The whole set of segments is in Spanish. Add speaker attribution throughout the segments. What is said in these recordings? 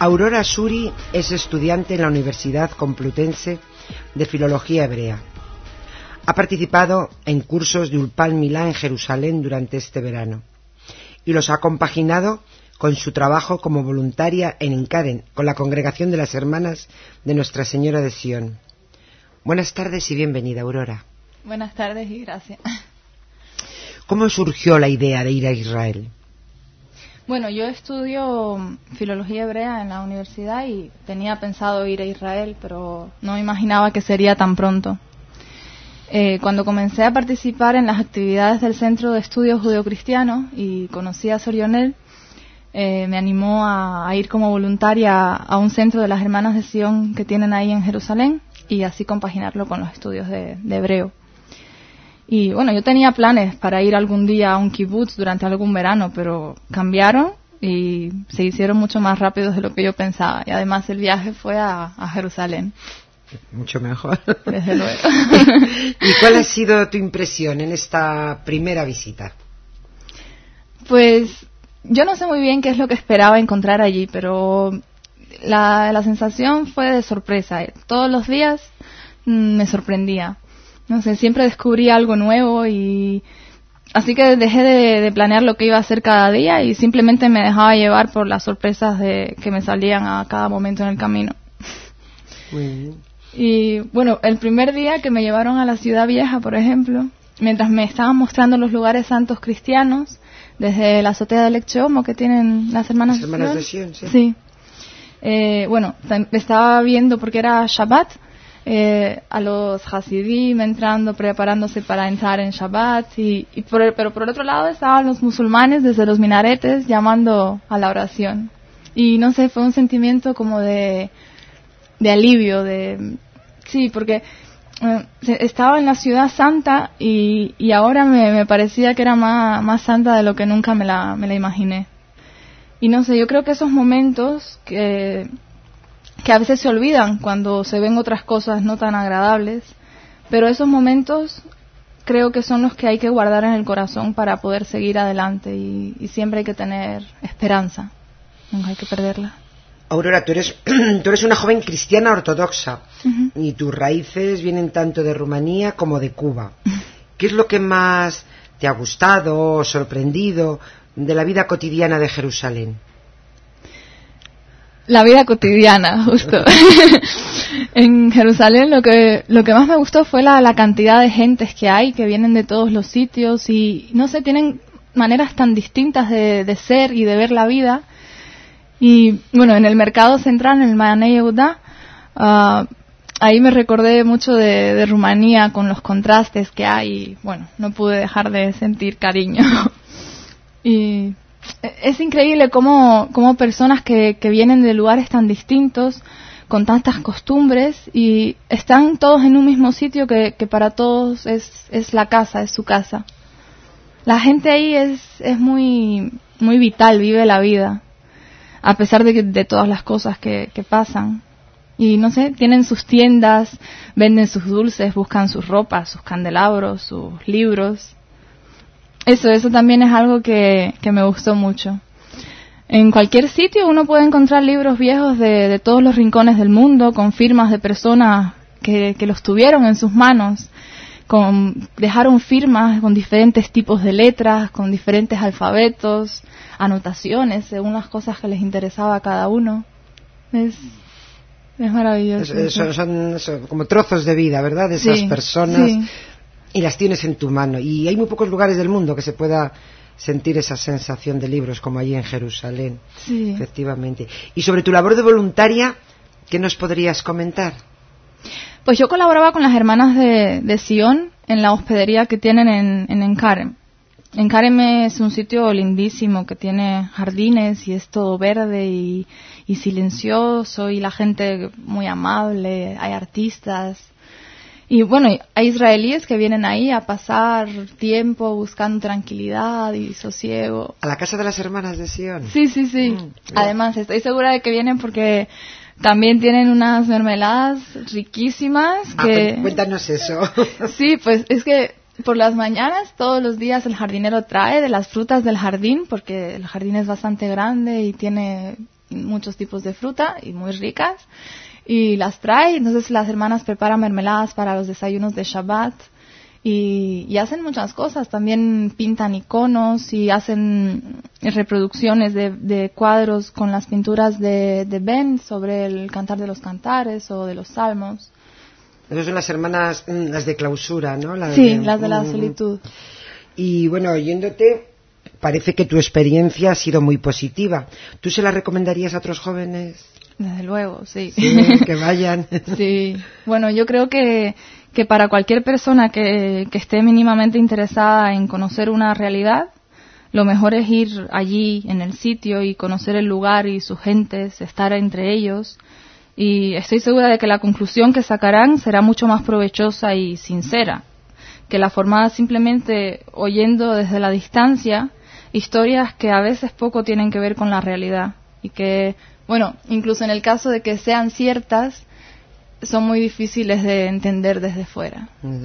Speaker 1: Aurora Suri es estudiante en la Universidad Complutense de Filología Hebrea. Ha participado en cursos de Ulpan Milá en Jerusalén durante este verano y los ha compaginado con su trabajo como voluntaria en Enkaren, con la Congregación de las Hermanas de Nuestra Señora de Sion. Buenas tardes y bienvenida, Aurora.
Speaker 2: Buenas tardes y gracias.
Speaker 1: ¿Cómo surgió la idea de ir a Israel?
Speaker 2: Bueno, yo estudio filología hebrea en la universidad y tenía pensado ir a Israel, pero no me imaginaba que sería tan pronto. Cuando comencé a participar en las actividades del Centro de Estudios Judeocristianos y conocí a Sor Yonel, me animó a ir como voluntaria a un centro de las Hermanas de Sion que tienen ahí en Jerusalén y así compaginarlo con los estudios de hebreo. Y bueno, yo tenía planes para ir algún día a un kibutz durante algún verano, pero cambiaron y se hicieron mucho más rápidos de lo que yo pensaba. Y además el viaje fue a Jerusalén.
Speaker 1: Mucho mejor.
Speaker 2: Desde luego.
Speaker 1: ¿Y cuál ha sido tu impresión en esta primera visita?
Speaker 2: Pues yo no sé muy bien qué es lo que esperaba encontrar allí, pero la sensación fue de sorpresa. Todos los días me sorprendía. No sé, siempre descubrí algo nuevo y así que dejé de planear lo que iba a hacer cada día y simplemente me dejaba llevar por las sorpresas que me salían a cada momento en el camino.
Speaker 1: Muy bien.
Speaker 2: Y bueno, el primer día que me llevaron a la Ciudad Vieja, por ejemplo, mientras me estaban mostrando los lugares santos cristianos, desde la azotea del Ecchomo que tienen las Hermanas
Speaker 1: de Sion.
Speaker 2: Sí. Bueno, estaba viendo porque era Shabbat. A los Hasidim entrando, preparándose para entrar en Shabbat pero por el otro lado estaban los musulmanes desde los minaretes llamando a la oración y no sé, fue un sentimiento como de alivio, sí, porque estaba en la ciudad santa y ahora me parecía que era más santa de lo que nunca me la imaginé. Y no sé, yo creo que esos momentos que a veces se olvidan cuando se ven otras cosas no tan agradables, pero esos momentos creo que son los que hay que guardar en el corazón para poder seguir adelante y siempre hay que tener esperanza, nunca hay que perderla.
Speaker 1: Aurora, tú eres una joven cristiana ortodoxa.
Speaker 2: Uh-huh.
Speaker 1: Y tus raíces vienen tanto de Rumanía como de Cuba. ¿Qué es lo que más te ha gustado o sorprendido de la vida cotidiana de Jerusalén?
Speaker 2: La vida cotidiana, justo. En Jerusalén lo que más me gustó fue la cantidad de gentes que hay, que vienen de todos los sitios y, no sé, tienen maneras tan distintas de ser y de ver la vida. Y, bueno, en el mercado central, en el Mahaneh Yehuda, ahí me recordé mucho de Rumanía con los contrastes que hay y, bueno, no pude dejar de sentir cariño. Y es increíble cómo personas que vienen de lugares tan distintos, con tantas costumbres, y están todos en un mismo sitio que para todos es la casa, es su casa. La gente ahí es muy, muy vital, vive la vida, a pesar de todas las cosas que pasan. Y no sé, tienen sus tiendas, venden sus dulces, buscan sus ropas, sus candelabros, sus libros. Eso también es algo que me gustó mucho. En cualquier sitio uno puede encontrar libros viejos de todos los rincones del mundo, con firmas de personas que los tuvieron en sus manos, dejaron firmas con diferentes tipos de letras, con diferentes alfabetos, anotaciones según las cosas que les interesaba a cada uno. Es maravilloso.
Speaker 1: Son como trozos de vida, ¿verdad? De esas personas.
Speaker 2: Sí.
Speaker 1: Y las tienes en tu mano. Y hay muy pocos lugares del mundo que se pueda sentir esa sensación de libros como allí en Jerusalén.
Speaker 2: Sí.
Speaker 1: Efectivamente. Y sobre tu labor de voluntaria, ¿qué nos podrías comentar?
Speaker 2: Pues yo colaboraba con las Hermanas de Sion en la hospedería que tienen en Enkaren. Enkaren es un sitio lindísimo que tiene jardines y es todo verde y silencioso y la gente muy amable, hay artistas. Y bueno, hay israelíes que vienen ahí a pasar tiempo buscando tranquilidad y sosiego.
Speaker 1: ¿A la casa de las Hermanas de Sion?
Speaker 2: Sí. Además, estoy segura de que vienen porque también tienen unas mermeladas riquísimas.
Speaker 1: Cuéntanos eso.
Speaker 2: Sí, pues es que por las mañanas, todos los días, el jardinero trae de las frutas del jardín, porque el jardín es bastante grande y tiene muchos tipos de fruta y muy ricas, y las trae. Entonces las hermanas preparan mermeladas para los desayunos de Shabbat y hacen muchas cosas. También pintan iconos y hacen reproducciones de cuadros con las pinturas de Ben sobre el Cantar de los Cantares o de los Salmos.
Speaker 1: Esas son las hermanas, las de clausura, ¿no?
Speaker 2: Las de la solitud.
Speaker 1: Y bueno, oyéndote, parece que tu experiencia ha sido muy positiva. ¿Tú se la recomendarías a otros jóvenes?
Speaker 2: Desde luego, sí.
Speaker 1: Sí, que vayan.
Speaker 2: Sí. Bueno, yo creo que para cualquier persona que esté mínimamente interesada en conocer una realidad, lo mejor es ir allí en el sitio y conocer el lugar y sus gentes, estar entre ellos. Y estoy segura de que la conclusión que sacarán será mucho más provechosa y sincera que la formada simplemente oyendo desde la distancia historias que a veces poco tienen que ver con la realidad y que, bueno, incluso en el caso de que sean ciertas, son muy difíciles de entender desde fuera.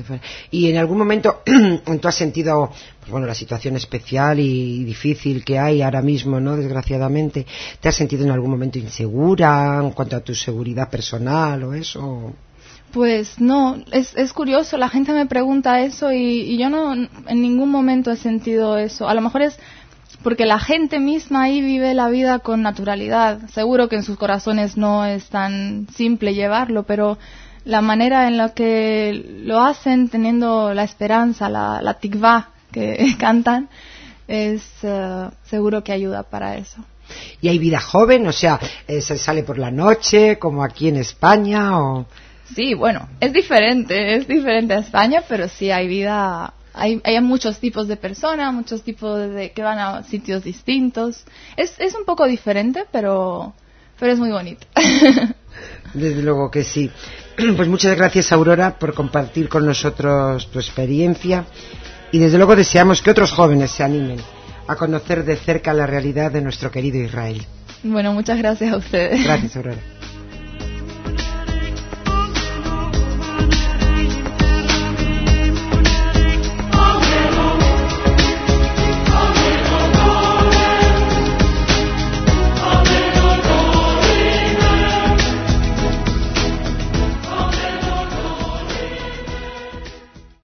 Speaker 1: Y en algún momento tú has sentido, pues bueno, la situación especial y difícil que hay ahora mismo, ¿no? Desgraciadamente, ¿te has sentido en algún momento insegura en cuanto a tu seguridad personal o eso?
Speaker 2: Pues no, es curioso, la gente me pregunta eso y yo no en ningún momento he sentido eso. A lo mejor es porque la gente misma ahí vive la vida con naturalidad. Seguro que en sus corazones no es tan simple llevarlo, pero la manera en la que lo hacen, teniendo la esperanza, la tikvah que cantan, es seguro que ayuda para eso.
Speaker 1: ¿Y hay vida joven? O sea, ¿se sale por la noche, como aquí en España? O...
Speaker 2: Sí, bueno, es diferente a España, pero sí hay vida. Hay muchos tipos de personas, muchos tipos de que van a sitios distintos. Es un poco diferente, pero es muy bonito.
Speaker 1: Desde luego que sí. Pues muchas gracias, Aurora, por compartir con nosotros tu experiencia. Y desde luego deseamos que otros jóvenes se animen a conocer de cerca la realidad de nuestro querido Israel.
Speaker 2: Bueno, muchas gracias a ustedes.
Speaker 1: Gracias, Aurora.